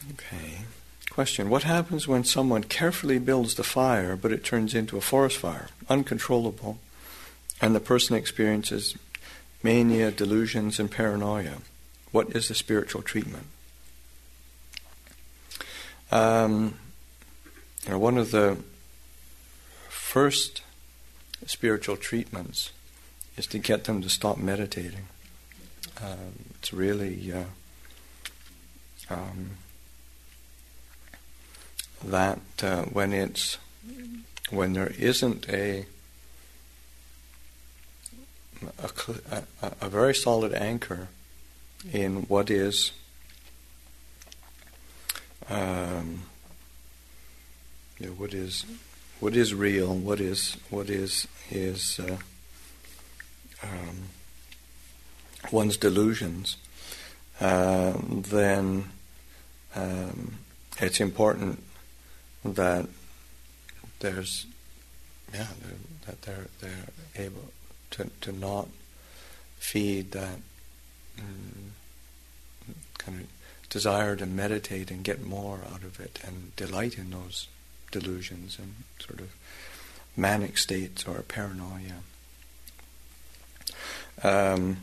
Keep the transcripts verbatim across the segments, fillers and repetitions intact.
Okay. Question. What happens when someone carefully builds the fire, but it turns into a forest fire, uncontrollable, and the person experiences mania, delusions, and paranoia? What is the spiritual treatment? Um, you know, one of the first spiritual treatments is to get them to stop meditating. Um, it's really uh, um, that uh, when it's when there isn't a a, a a very solid anchor in what is um, you know, what is what is real, what is what is is uh, um, one's delusions, uh, then um, it's important that there's yeah that they're they're able to to not feed that mm, kind of desire to meditate and get more out of it and delight in those delusions and sort of manic states or paranoia. Um,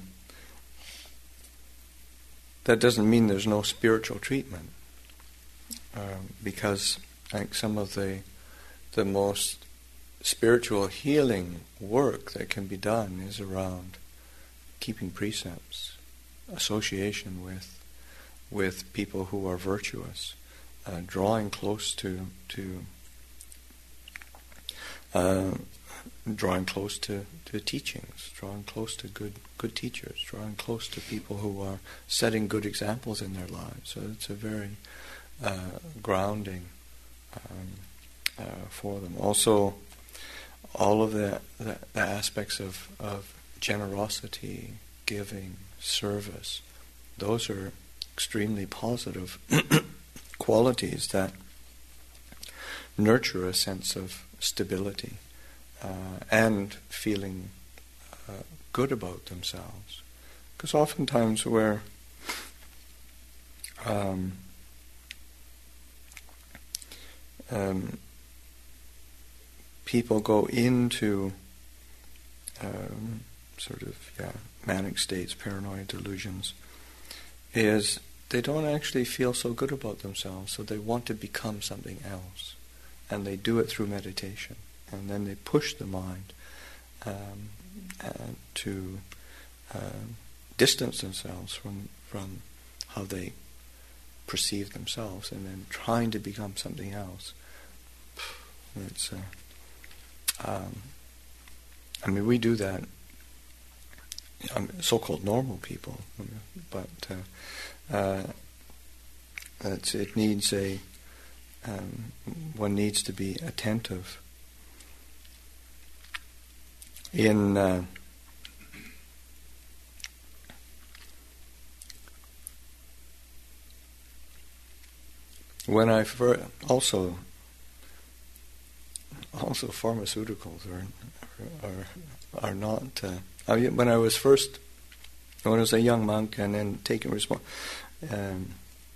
that doesn't mean there's no spiritual treatment, um, because I think some of the the most spiritual healing work that can be done is around keeping precepts, association with with people who are virtuous, uh, drawing close to to uh, drawing close to, to teachings, drawing close to good good teachers, drawing close to people who are setting good examples in their lives. So it's a very uh, grounding um, uh, for them. Also, all of the, the, the aspects of, of generosity, giving, service, those are extremely positive qualities that nurture a sense of stability uh, and feeling uh, good about themselves. Because oftentimes we're um, um, people go into um, sort of yeah manic states, paranoid delusions, is they don't actually feel so good about themselves, so they want to become something else. And they do it through meditation. And then they push the mind um, uh, to uh, distance themselves from, from how they perceive themselves, and then trying to become something else. It's, uh, um, I mean, we do that, um, so-called normal people, but uh, uh, it's, it needs a Um, one needs to be attentive. In uh, when I fir- also also pharmaceuticals are are are not. Uh, I mean, when I was first, when I was a young monk, and then taking response. Um,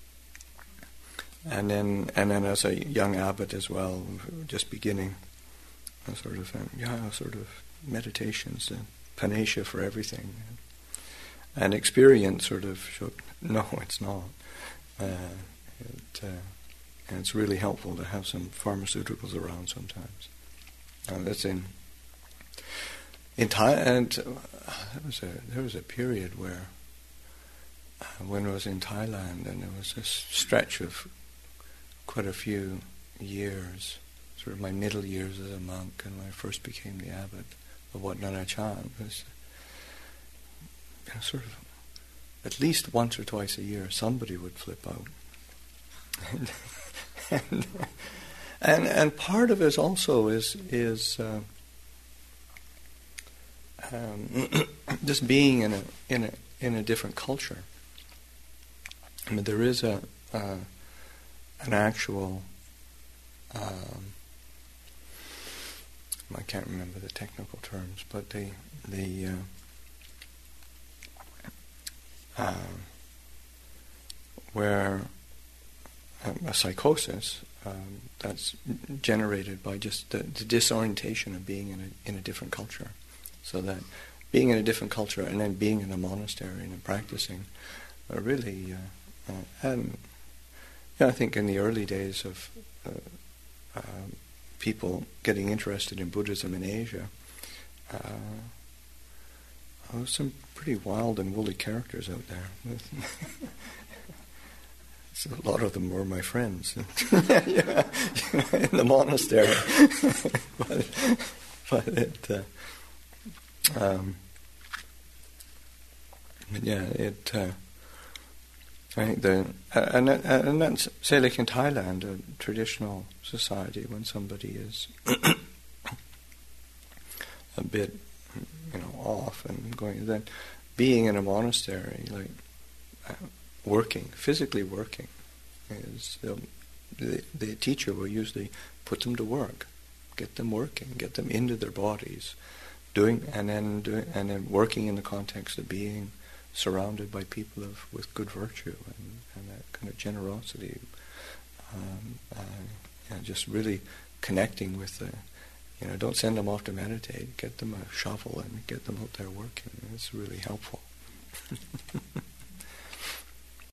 And then, and then as a young abbot as well, just beginning, a sort of, um, yeah, sort of meditations, uh, panacea for everything, and experience sort of showed, no, it's not. Uh, it, uh, and it's really helpful to have some pharmaceuticals around sometimes. Uh, that's in in Thailand. And uh, there was a there was a period where, uh, when I was in Thailand, and there was this stretch of quite a few years, sort of my middle years as a monk, and when I first became the abbot of Wat Nanachan, was you know, sort of at least once or twice a year somebody would flip out. and, and, and and part of it also is is uh, um, just being in a in a in a different culture. I mean, there is a uh, an actual, um, I can't remember the technical terms, but the the uh, uh, where a psychosis um, that's generated by just the, the disorientation of being in a in a different culture. So that being in a different culture and then being in a monastery and practicing, uh, really, uh, uh, and yeah, I think in the early days of uh, uh, people getting interested in Buddhism in Asia, uh, there were some pretty wild and woolly characters out there. So a lot of them were my friends yeah, yeah, in the monastery. but, but it, uh, um, but yeah, it. Uh, I think the uh, and uh, and that's say like in Thailand, a traditional society, when somebody is a bit, you know, off and going, then being in a monastery, like. Uh, Working, physically working, is um, the, the teacher will usually put them to work, get them working, get them into their bodies, doing and then doing and then working in the context of being surrounded by people of with good virtue and, and that kind of generosity, um, uh, you know, just really connecting with the, you know, don't send them off to meditate, get them a shovel and get them out there working. It's really helpful.